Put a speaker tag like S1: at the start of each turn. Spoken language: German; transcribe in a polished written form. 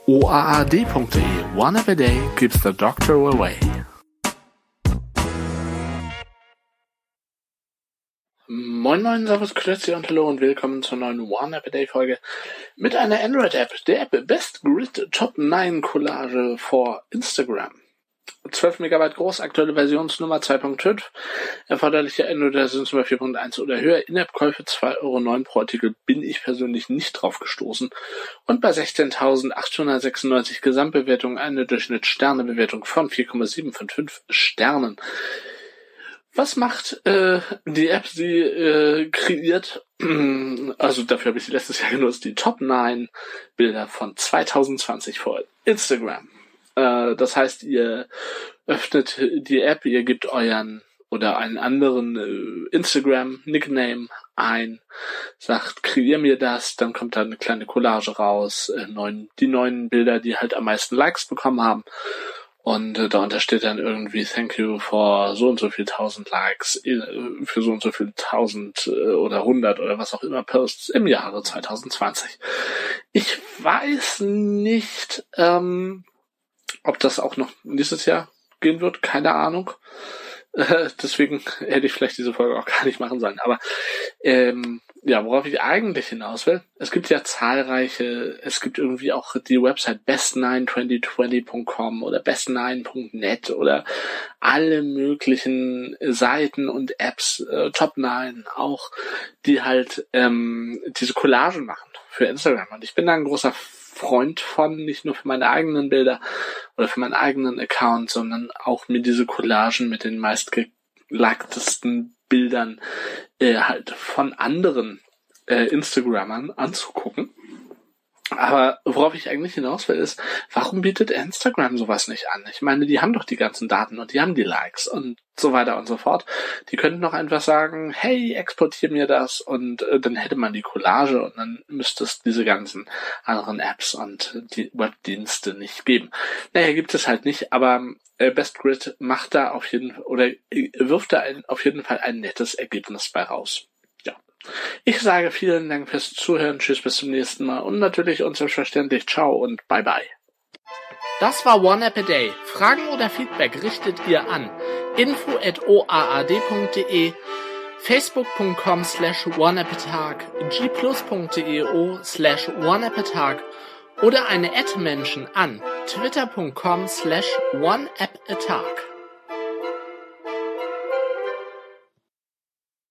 S1: oaad.de. One app a day keeps the doctor away. Moin moin, servus, grüezi und hallo und willkommen zur neuen One App a Day Folge mit einer Android-App, der App Best Grid Top 9 Collage for Instagram. 12 MB groß, aktuelle Versionsnummer 2.5, erforderliche Android-Versionsnummer 4.1 oder höher, In-App-Käufe 2,09 € pro Artikel, bin ich persönlich nicht drauf gestoßen. Und bei 16.896 Gesamtbewertungen eine Durchschnittssternebewertung von 4,755 Sternen. Was macht die App? Sie kreiert, also dafür habe ich sie letztes Jahr genutzt, die Top 9 Bilder von 2020 vor Instagram. Das heißt, ihr öffnet die App, ihr gebt euren oder einen anderen Instagram-Nickname ein, sagt, kreier mir das, dann kommt da eine kleine Collage raus, die 9 Bilder, die halt am meisten Likes bekommen haben. Und darunter steht dann irgendwie Thank you for so und so viel 1000 Likes für so und so viel 1000 oder 100 oder was auch immer Posts im Jahre 2020. Ich weiß nicht, ob das auch noch dieses Jahr gehen wird, keine Ahnung. Deswegen hätte ich vielleicht diese Folge auch gar nicht machen sollen. Aber worauf ich eigentlich hinaus will, es gibt ja zahlreiche, es gibt irgendwie auch die Website best92020.com oder best9.net oder alle möglichen Seiten und Apps, Top 9 auch, die halt diese Collagen machen für Instagram. Und ich bin da ein großer Freund von, nicht nur für meine eigenen Bilder oder für meinen eigenen Account, sondern auch mir diese Collagen mit den meistgeliktesten Bildern halt von anderen Instagrammern anzugucken. Aber worauf ich eigentlich hinaus will, ist, warum bietet Instagram sowas nicht an? Ich meine, die haben doch die ganzen Daten und die haben die Likes und so weiter und so fort. Die könnten doch einfach sagen, hey, exportier mir das und dann hätte man die Collage und dann müsste es diese ganzen anderen Apps und die Webdienste nicht geben. Naja, gibt es halt nicht, aber Best Grid macht da auf jeden Fall oder wirft da auf jeden Fall ein nettes Ergebnis bei raus. Ich sage vielen Dank fürs Zuhören, tschüss, bis zum nächsten Mal und natürlich und selbstverständlich ciao und bye bye. Das war One App a Day. Fragen oder Feedback richtet ihr an info@oaad.de, facebook.com/oneappatag, gplus.io/oneappatag oder eine @Menschen an twitter.com/oneappatag.